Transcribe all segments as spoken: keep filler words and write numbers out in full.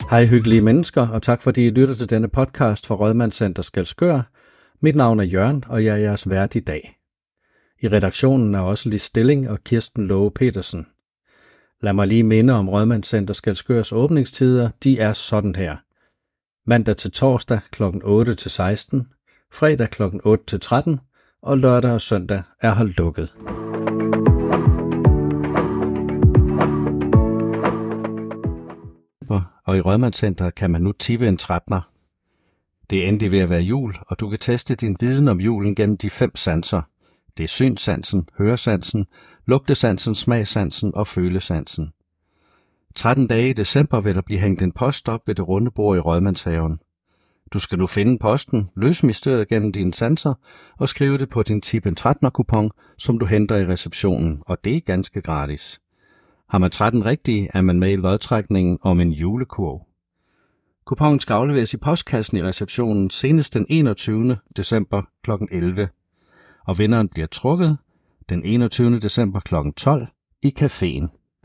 Hej hyggelige mennesker, og tak fordi I lytter til denne podcast fra Rådmandscenter Skælskør. Mit navn er Jørgen, og jeg er jeres vært i dag. I redaktionen er også Lis Stilling og Kirsten Love Petersen. Lad mig lige minde om Rådmandscenter Skælskørs åbningstider. De er sådan her. Mandag til torsdag klokken otte til seksten, fredag klokken otte til tretten, og lørdag og søndag er holdt lukket. Og i Rådmandscenteret kan man nu tippe en trettender. Det er endelig ved at være jul, og du kan teste din viden om julen gennem de fem sanser. Det er synssansen, høresansen, lugtesansen, smagssansen og følesansen. tretten dage i december vil der blive hængt en post op ved det runde bord i Rådmandshaven. Du skal nu finde posten, løse mysteriet gennem dine sanser og skrive det på din tip en trettender-kupon, som du henter i receptionen, og det er ganske gratis. Har man tretten rigtige, er man med i lodtrækningen om en julekurv. Kuponen skal afleveres i postkassen i receptionen senest den enogtyvende december klokken elleve, og vinderen bliver trukket den enogtyvende december klokken tolv i caféen.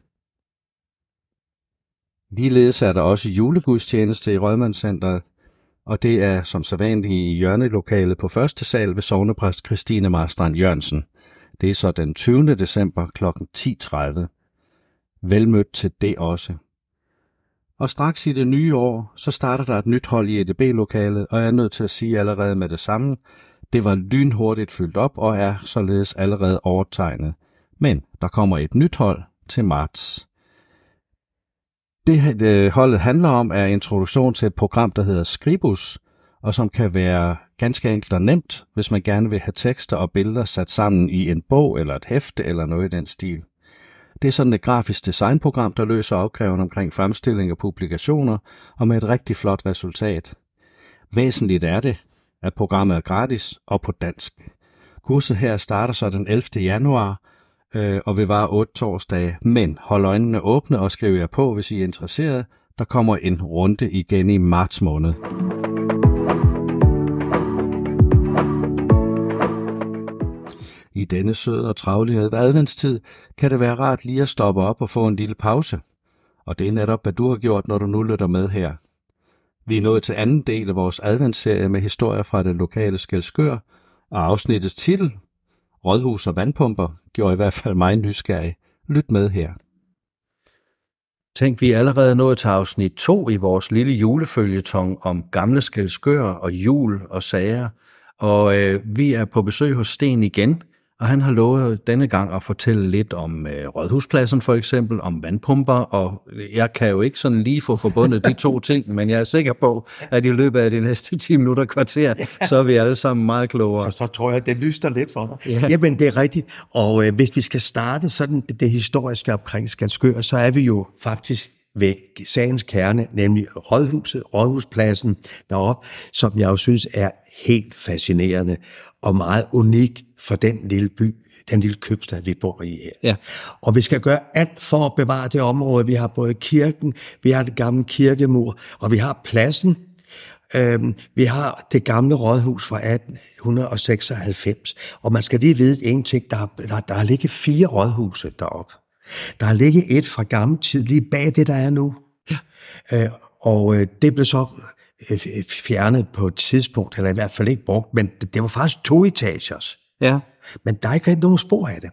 Ligeledes er der også julegudstjeneste i Rådmandscenteret, og det er som sædvanligt i hjørnelokalet på første sal ved sognepræst Christine Marstrand Jørgensen. Det er så den tyvende december klokken ti tredive. Velmødt til det også. Og straks i det nye år, så starter der et nyt hold i E D B-lokalet, og jeg er nødt til at sige allerede med det samme, det var lynhurtigt fyldt op og er således allerede overtegnet. Men der kommer et nyt hold til marts. Det, det holdet handler om er introduktion til et program, der hedder Scribus, og som kan være ganske enkelt og nemt, hvis man gerne vil have tekster og billeder sat sammen i en bog eller et hæfte eller noget i den stil. Det er sådan et grafisk designprogram, der løser opgaven omkring fremstilling og publikationer, og med et rigtig flot resultat. Væsentligt er det, at programmet er gratis og på dansk. Kurset her starter så den ellevte januar øh, og vil vare otte torsdage, men hold øjnene åbne og skriv jer på, hvis I er interesseret. Der kommer en runde igen i marts måned. I denne søde og travlige adventstid kan det være rart lige at stoppe op og få en lille pause. Og det er netop, hvad du har gjort, når du nu lytter med her. Vi er nået til anden del af vores adventsserie med historier fra det lokale Skælskør, og afsnittets titel, Rådhus og vandpumper, gjorde i hvert fald mig nysgerrig. Lyt med her. Tænk, vi er allerede nået til afsnit to i vores lille juleføljeton om gamle Skælskør og jul og sager. Og øh, vi er på besøg hos Sten igen, og han har lovet denne gang at fortælle lidt om øh, Rådhuspladsen for eksempel, om vandpumper, og jeg kan jo ikke sådan lige få forbundet de to ting, men jeg er sikker på, at i løbet af de næste ti minutter kvarter, så er vi alle sammen meget klogere. Så, så tror jeg, det lyster lidt for mig. Ja. Jamen, det er rigtigt, og øh, hvis vi skal starte sådan det, det historiske omkring Skælskør, så er vi jo faktisk ved sagens kerne, nemlig Rådhuset, Rådhuspladsen deroppe, som jeg jo synes er helt fascinerende og meget unik for den lille by, den lille købstad, vi bor i her. Ja. Og vi skal gøre alt for at bevare det område. Vi har både kirken, vi har det gamle kirkemur, og vi har pladsen. Øhm, vi har det gamle rådhus fra atten seksoghalvfems, og man skal lige vide en ting, der, der, der har ligget fire rådhuse deroppe. Der har ligget et fra gammel tid, lige bag det, der er nu. Ja. Øh, og øh, det blev så øh, fjernet på et tidspunkt, eller i hvert fald ikke brugt, men det, det var faktisk to etagers. Ja. Men der er ikke rigtig nogen spor af det.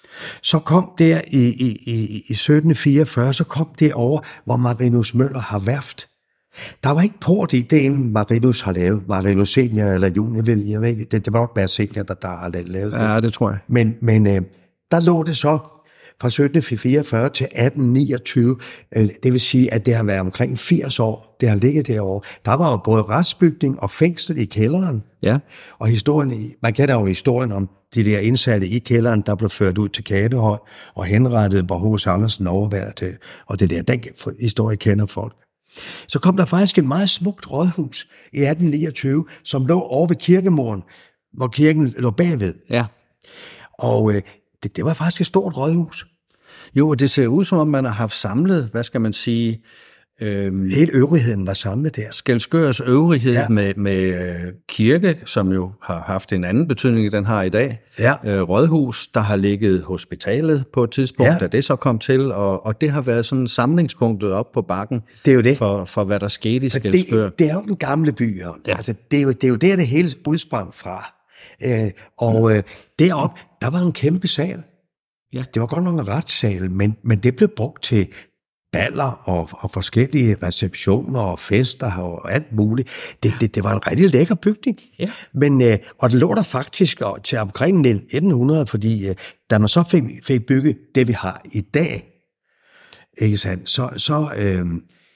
Så kom der i, i, i, i sytten fireogfyrre, så kom det over, hvor Marinus Møller har værft. Der var ikke port i det, Marinus har lavet. Marinus senior eller junior, jeg ved, jeg ved det, det var nok bare senior, der, der har lavet det. Ja, det tror jeg. Men, men øh, der lå det så fra sytten fireogfyrre til atten niogtyve, det vil sige, at det har været omkring firs år, det har ligget derovre. Der var jo både retsbygning og fængsel i kælderen. Ja. Og historien, man kender jo historien om de der indsatte i kælderen, der blev ført ud til Katehøj og henrettet, hvor H C Andersen overværede det. Og det der, den historie kender folk. Så kom der faktisk et meget smukt rådhus i atten niogtyve, som lå over ved kirkemuren, hvor kirken lå bagved. Ja. Og øh, det, det var faktisk et stort rådhus. Jo, det ser ud som om, man har haft samlet, hvad skal man sige, Øhm, Hele øvrigheden var samlet der. Skælskørs øvrighed Ja. med, med øh, kirke, som jo har haft en anden betydning, end den har i dag. Ja. Øh, rådhus, der har ligget hospitalet på et tidspunkt, Ja. da det så kom til, og, og det har været sådan samlingspunktet op på bakken Det er jo det. For, for hvad der skete i For Skælskør. det, det er jo den gamle by, Jørgen. Ja. Altså, det, er jo, det er jo der, det hele udsprang fra. Øh, og øh, deroppe, der var en kæmpe sal. Ja. Det var godt nok en retssal, men, men det blev brugt til baller og, og forskellige receptioner og fester og alt muligt. Det, det, det var en rigtig lækker bygning. Ja. Men, øh, og det lå der faktisk til omkring nitten hundrede, fordi øh, da man så fik, fik bygget det, vi har i dag, ikke sandt, så, så, øh,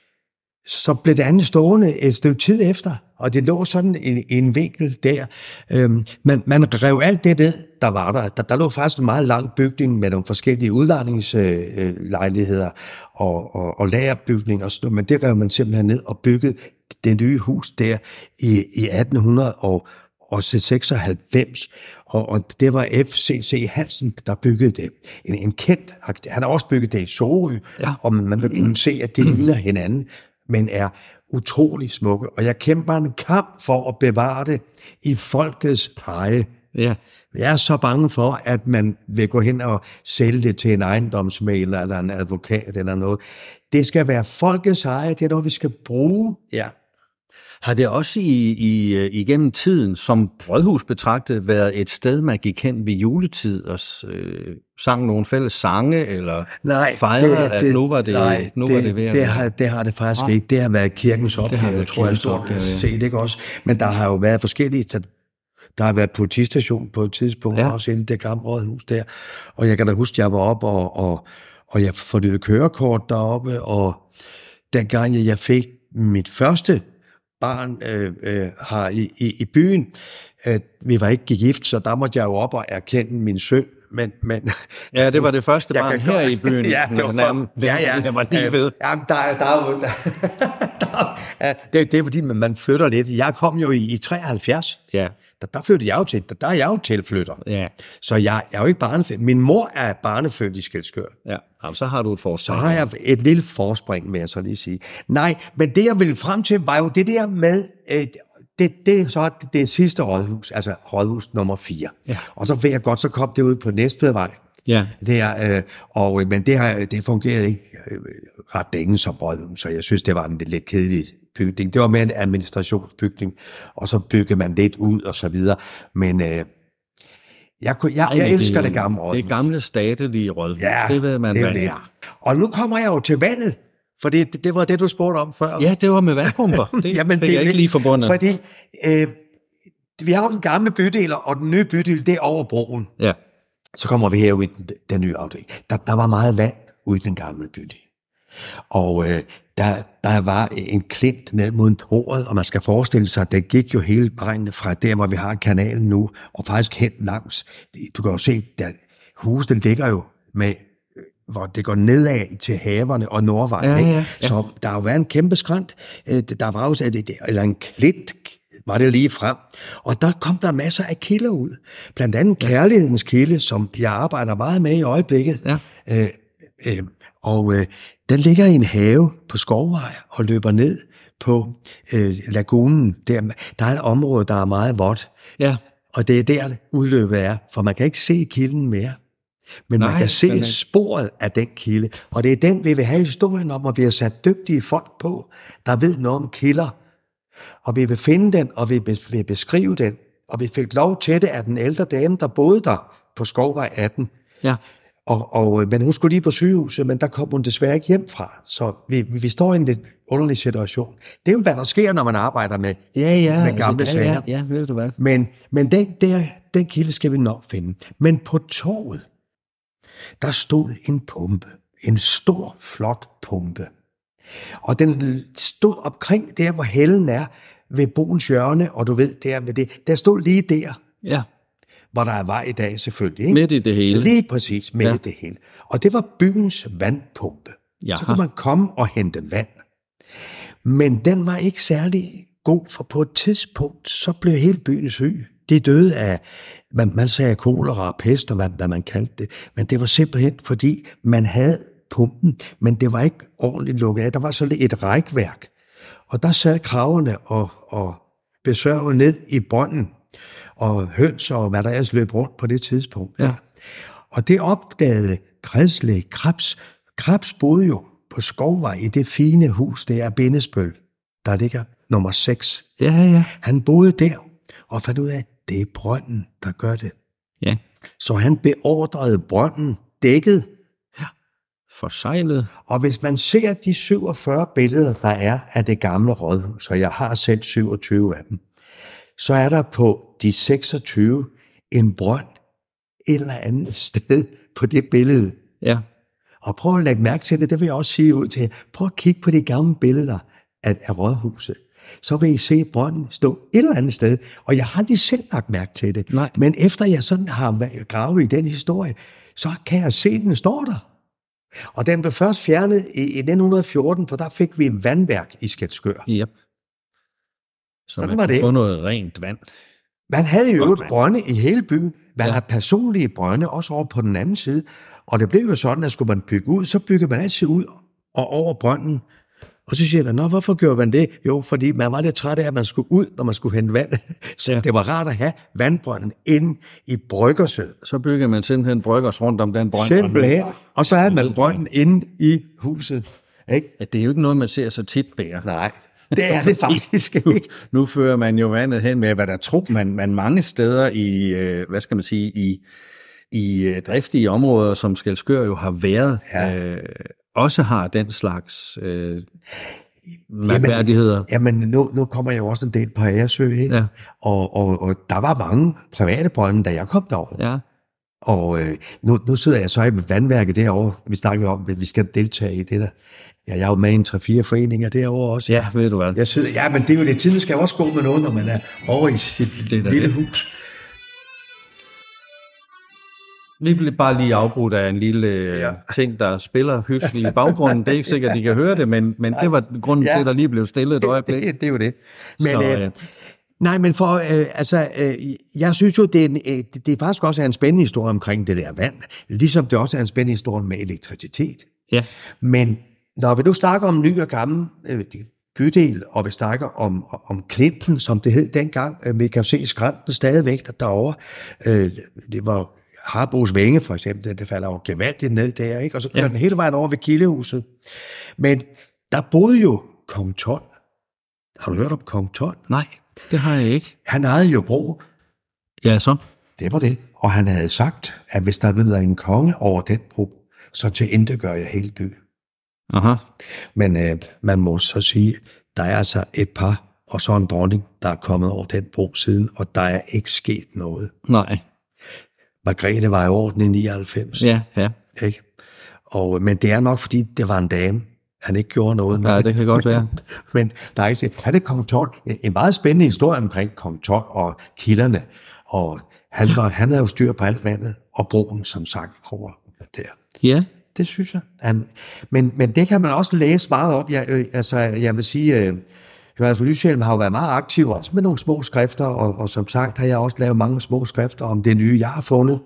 så blev det andet stående et stykke tid efter, og det lå sådan en, en vinkel der. Øhm, man, man rev alt det ned, der var der. der. Der lå faktisk en meget lang bygning med nogle forskellige udlejningslejligheder og, og, og lagerbygninger og sådan noget, men det rev man simpelthen ned og byggede det nye hus der i, i atten seksoghalvfems, og, og det var F C C Hansen, der byggede det. En, en kendt, han har også bygget det i Sorø, Ja. og man vil kunne se, at det ligner hinanden, men er utrolig smukke. Og jeg kæmper en kamp for at bevare det i folkets eje. Ja. Jeg er så bange for, at man vil gå hen og sælge det til en ejendomsmægler eller en advokat eller noget. Det skal være folkets eje, det er noget, vi skal bruge. Ja. Har det også i, i, igennem tiden, som rådhus betragtet, været et sted, man gik hen ved juletid og øh, sang nogle fælles sange, eller Nej, fejrede, at nu var det, nej, nu det, var det ved at det være? har, det har det faktisk ah. ikke. Det har været kirkens opgave, været tror jeg, kirkens stort opgave, ja. set, ikke også? Men der har jo været forskellige... Der har været politistation på et tidspunkt, Ja. også inde i det gamle rådhus der. Og jeg kan da huske, at jeg var oppe, og, og, og jeg fornyede kørekort deroppe, og dengang jeg fik mit første barn øh, øh, her i, i, i byen, øh, vi var ikke gift, så der måtte jeg jo op og erkende min søn, men... men Ja, det var det første jeg barn kan her godt- i byen. Ja, det var Nærmest- for, ja, ja. Jeg var lige ved. Jamen, der, er- der, er jo- der, der, ja, det, det er fordi, man, man flytter lidt. Jeg kom jo i, i treoghalvfjerds. Ja. Der, der flyttede jeg jo til. Der, der er jeg jo tilflytter. Ja. Så jeg, jeg er jo ikke barnefødt. Min mor er barnefødt i Skælskør. Ja. Jamen, så har du et Så forslag. har jeg et lille forspring, vil jeg så lige sige. Nej, men det jeg ville frem til, var jo det der med, øh, det, det er så det, det sidste rådhus, altså rådhus nummer fire. Ja. Og så ved jeg godt, så kom det ud på Næstvedvej. Ja. Det er, øh, og, men det, har, det fungerede ikke øh, ret længe som rådhus, så jeg synes, det var en lidt kedelig bygning. Det var mere en administrationsbygning, og så byggede man lidt ud og så videre. Men øh, jeg, kunne- jeg, jeg elsker det gamle rådhus. Det gamle statelige rådhus. Ja, det ved man, det er hvad det. er. Og nu kommer jeg jo til vandet, for det, det, det var det, du spurgte om før. Ja, det var med vandpumper. Det Jamen, fik jeg ikke lige forbundet. Fordi øh, vi har jo den gamle bydel, og den nye bydel, det er over broen. Ja. Så kommer vi herud i den, den nye afdeling. Der, der var meget vand ude i den gamle bydel. Og øh, der, der var en klint ned mod pordet, og man skal forestille sig, at den gik jo hele vejen fra der, hvor vi har kanalen nu, og faktisk hen langs. Du kan jo se, at huset ligger jo med, hvor det går nedad til haverne og Nordvejen. Ja, ikke? ja, ja. Så der har jo været en kæmpe skrant. Øh, Der var også, eller en klint, var det lige frem. Og der kom der masser af kilder ud. Blandt andet kærlighedens kilde, som jeg arbejder meget med i øjeblikket. Ja. Øh, øh, og øh, den ligger i en have på Skovvej og løber ned på øh, lagunen. Der, der er et område, der er meget vådt. Ja. Og det er der, udløbet er. For man kan ikke se kilden mere. Men Nej, man kan se den er- sporet af den kilde. Og det er den, vi vil have historien om, og vi har sat dygtige folk på, der ved noget om kilder. Og vi vil finde den, og vi vil beskrive den. Og vi fik lov til det af den ældre dame, der boede der på Skovvej atten. Ja. Og, og, men hun skulle lige på sygehuset, men der kom hun desværre ikke hjem fra. Så vi, vi står i en lidt underlig situation. Det er jo, hvad der sker, når man arbejder med, Ja, ja. med gamle altså, sager. ja, ja, ved du hvad? Men, men den, der, den kilde skal vi nok finde. Men på torvet, der stod en pumpe. En stor, flot pumpe. Og den stod omkring der, hvor hælden er, ved Boens hjørne, og du ved, der ved det. Der stod lige der, Ja. hvor der er vej i dag selvfølgelig. Ikke? Midt i det hele. Lige præcis midt Ja. i det hele. Og det var byens vandpumpe. Jaha. Så kunne man komme og hente vand. Men den var ikke særlig god, for på et tidspunkt, så blev hele byen syg. De døde af, man, man sagde kolera og pest, og hvad, hvad man kaldte det. Men det var simpelthen, fordi man havde pumpen, men det var ikke ordentligt lukket af. Der var sådan et rækværk, og der sad kraverne og, og besørgede ned i brønden, og høns og hvad der ellers løb rundt på det tidspunkt. Ja. Og det opdagede Kredslæg Krebs. Krebs boede jo på Skovvej i det fine hus, det er Bindesbøl, der ligger nummer seks. Ja, ja. Han boede der og fandt ud af, at det er brønden, der gør det. Ja. Så han beordrede brønden dækket. Forsejlet. Og hvis man ser de syvogfyrre billeder, der er af det gamle rådhus, og jeg har selv syvogtyve af dem, så er der på de seksogtyve en brønd et eller andet sted på det billede. Ja. Og prøv at lægge mærke til det, det vil jeg også sige ud til. Prøv at kigge på de gamle billeder af, af rådhuset. Så vil I se brønden stå et eller andet sted. Og jeg har aldrig selv lagt mærke til det. Nej. Men efter jeg sådan har gravet i den historie, så kan jeg se, at den står der. Og den blev først fjernet i, i nitten fjorten, for der fik vi et vandværk i Skælskør. Yep. Så Sådan man var kunne det. få noget rent vand. Man havde jo Godt et vand. brønde i hele byen. Man Ja. har personlige brønde, også over på den anden side. Og det blev jo sådan, at skulle man bygge ud, så byggede man altid ud og over brønden. Og så siger man, nå, hvorfor gjorde man det? Jo, fordi man var lidt træt af, at man skulle ud, når man skulle hente vand. Så Ja. det var rart at have vandbrønden inde i bryggerset. Så bygger man simpelthen bryggers rundt om den brønd. Simpelthen. Og så havde man brønden inde i huset. Ikke? Ja, det er jo ikke noget, man ser så tit, Bære. Nej, det er det faktisk ikke. Nu fører man jo vandet hen med, hvad der tror man, man mange steder i, øh, hvad skal man sige, i, i øh, driftige områder, som Skælskør jo har været, Ja. øh, også har den slags øh, mærkværdigheder. Jamen, nu, nu kommer jeg jo også en del på Agersø, ikke? Ja. Og, og, og der var mange private brønde, da jeg kom derover. Ja. Og øh, nu, nu sidder jeg så i vandværket derovre. Vi snakker om, at vi skal deltage i det der. Ja, jeg er jo med i en tre fire foreninger derovre også. Ja, ved du hvad. Jeg sidder, ja, men det er jo det, tiden skal jo også gå med noget, når man er over i sit Det er da lille det. hus. Vi bliver bare lige afbrudt af en lille ja. Ja. ting, der spiller hyskeligt i baggrunden. Det er ikke sikkert, at de kan høre det, men, men det var grunden Ja. til, at der lige blev stillet et øjeblik. Det, det er jo det. Men, Så, øh, øh, nej, men for, øh, altså, øh, jeg synes jo, det er, en, øh, det, det er faktisk også en spændende historie omkring det der vand. Ligesom det også er en spændende historie med elektricitet. Ja. Men når vi nu snakker om ny og gammel øh, bydel, og vi snakker om, om Klinten, som det hed dengang, øh, vi kan jo se skrænten stadigvæk der derovre. Øh, det var Harbos Vænge for eksempel, det, det falder jo gevaldigt ned der, ikke? Og så kører Ja. den hele vejen over ved Kildehuset. Men der boede jo Kong tolv. Har du hørt om Kong tolv? Nej, det har jeg ikke. Han ejede jo bro. Ja, så. Det var det. Og han havde sagt, at hvis der ved en konge over den bro, så til intet gør jeg hele byen. Aha. Men øh, man må så sige, der er altså et par, og så en dronning, der er kommet over den bro siden, og der er ikke sket noget. Nej. Margrethe var i orden i nioghalvfems. Ja, ja. Ikke? Og, men det er nok, fordi det var en dame, han ikke gjorde noget med. Ja, det kan godt være. Men der er ikke er det Kong tolv. En meget spændende historie omkring Kong tolv og kilderne. Og han, var, han havde jo styr på alt vandet, og broen, som sagt, over der. Ja. Det synes jeg. Han, men, men det kan man også læse meget op. Jeg, øh, altså, jeg vil sige, øh, Johannes Lyshjelm har jo været meget aktiv, også med nogle små skrifter, og, og som sagt har jeg også lavet mange små skrifter om det nye, jeg har fundet.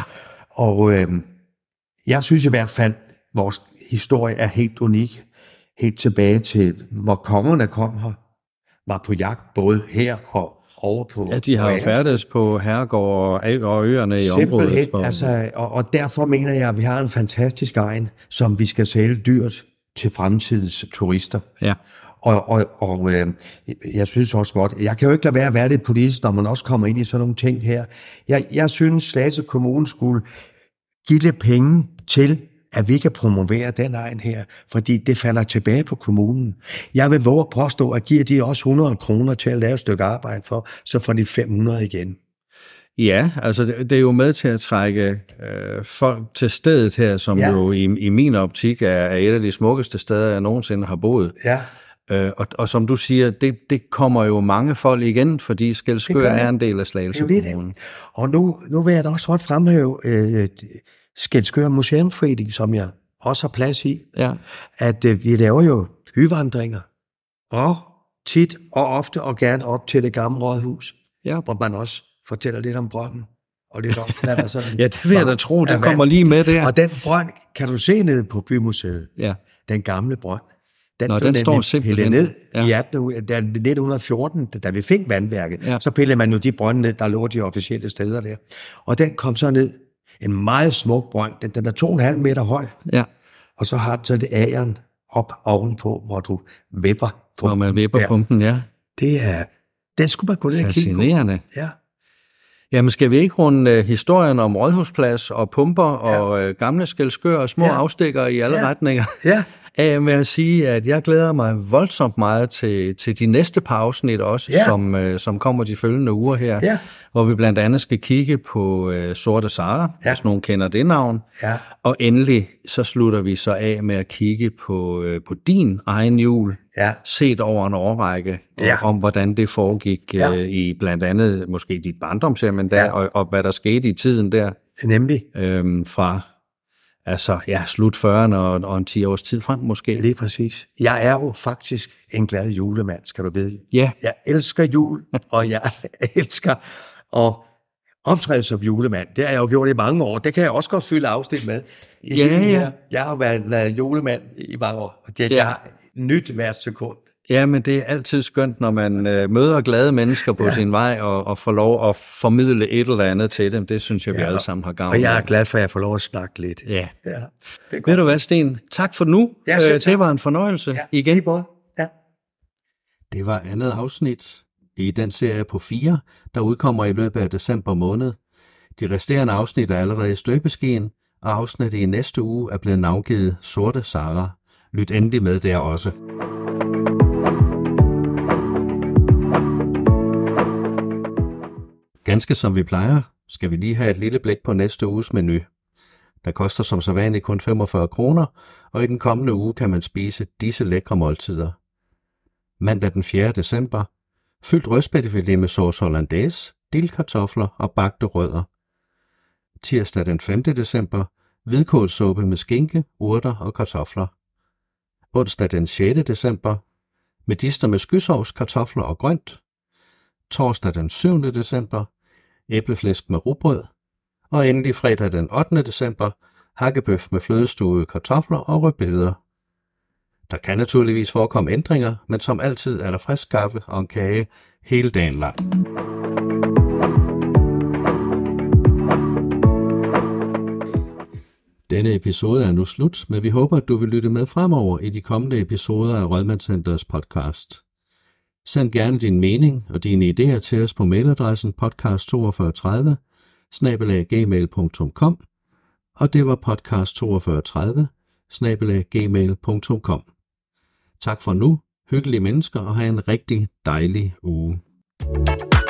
Og øh, jeg synes i hvert fald, at vores historie er helt unik. Helt tilbage til, hvor kongerne kom her, var på jagt, både her og over på... Ja, de har jo på færdes på herregård og, og øerne i området. Simpelthen, For, altså, og, og derfor mener jeg, at vi har en fantastisk egen, som vi skal sælge dyrt til fremtidens turister. ja. Og, og, og øh, jeg synes også godt, jeg kan jo ikke lade være at være lidt politisk, når man også kommer ind i sådan nogle ting her. Jeg, jeg synes, Slagelse Kommune skulle give lidt penge til, at vi kan promovere den egen her, fordi det falder tilbage på kommunen. Jeg vil våge at påstå, at giver de også hundrede kroner til at lave et stykke arbejde for, så får de fem hundrede igen. Ja, altså det, det er jo med til at trække øh, folk til stedet her, som ja. Ja. jo i, i min optik er, er et af de smukkeste steder, jeg nogensinde har boet. Ja. Øh, og, og som du siger, det, det kommer jo mange folk igen, fordi Det Skælskør gør det. er en del af Det er Slagelse jo det, Kommune. og nu, nu vil jeg da også godt fremhæve øh, Skælskør Museumsforening, som jeg også har plads i, Ja. at øh, vi laver jo byvandringer, og tit og ofte og gerne op til det gamle rådhus, Ja. hvor man også fortæller lidt om brønden, Og det er nok, der er sådan, ja, det vil jeg da tro, det kommer lige med der. Og den brønd kan du se nede på Bymuseet. Ja. Den gamle brønd. Den, Nå, den står simpelthen ned ja. i atten, nitten fjorten, da vi fik vandværket. Ja. Så pillede man jo de brønde ned, der lå de officielle steder der. Og den kom så ned. En meget smuk brønd. Den, den er to og en halv meter høj. Ja. Og så har den så det ageren op ovenpå, hvor du vipper på. Hvor man vipper pumpen, ja. Det er, det skulle man gå ned og kigge på. Fascinerende. Ja. Jamen, skal vi ikke runde uh, historien om Rådhusplads og pumper ja. og uh, gamle Skælskør og små ja. afstikker i alle ja. retninger? Ja. af med at sige, at jeg glæder mig voldsomt meget til, til de næste par afsnit også, ja. som, uh, som kommer de følgende uger her, ja. hvor vi blandt andet skal kigge på uh, Sorte Sara, ja. hvis nogen kender det navn. Ja. Og endelig så slutter vi så af med at kigge på, uh, på din egen jul, ja. set over en årrække, ja. om hvordan det foregik ja. uh, i blandt andet måske dit barndomshjem endda, ja. og, og hvad der skete i tiden der. Nemlig. Øhm, fra altså, ja, slut fyrrerne og, og en ti års tid frem måske. Lige præcis. Jeg er jo faktisk en glad julemand, skal du vide. Ja. Jeg elsker jul, og jeg elsker at optræde som julemand. Det har jeg jo gjort i mange år. Det kan jeg også godt fylde afsnit med. I ja, ja. Jeg har været, været julemand i mange år, og det, ja. jeg har nyt hvert sekund. Ja, men det er altid skønt, når man øh, møder glade mennesker på ja. sin vej, og, og får lov at formidle et eller andet til dem. Det synes jeg, vi ja, alle sammen har gavn af. Og jeg er glad for, at jeg får lov at snakke lidt. Ja. ja det Ved du hvad, Sten? Tak for nu. Ja, øh, det var en fornøjelse. Ja, igen. Ja. Det var andet afsnit i den serie på fire, der udkommer i løbet af december måned. De resterende afsnit er allerede i støbeskeen, og afsnittet i næste uge er blevet navngivet Sorte Sara. Lyt endelig med der også. Ganske som vi plejer, skal vi lige have et lille blik på næste uges menu. Der koster som sædvanligt kun femogfyrre kroner, og i den kommende uge kan man spise disse lækre måltider. Mandag den fjerde december, fyldt rødspættefilet med sauce hollandaise, dillkartofler og bagte rødder. Tirsdag den femte december, hvidkålssuppe med skinke, urter og kartofler. Onsdag den sjette december, medister med skysovs, kartofler og grønt. Torsdag den syvende december, æbleflæsk med rugbrød, og endelig fredag den ottende december, hakkebøf med flødestuede kartofler og rødbeder. Der kan naturligvis forekomme ændringer, men som altid er der frisk kaffe og en kage hele dagen lang. Denne episode er nu slut, men vi håber, at du vil lytte med fremover i de kommende episoder af Rådmandscenterets podcast. Send gerne din mening og dine idéer til os på mailadressen podcast toogfyrre tredive snabel-a gmail punktum com, og det var podcast toogfyrre tredive snabel-a gmail punktum com. Tak for nu, hyggelige mennesker, og have en rigtig dejlig uge.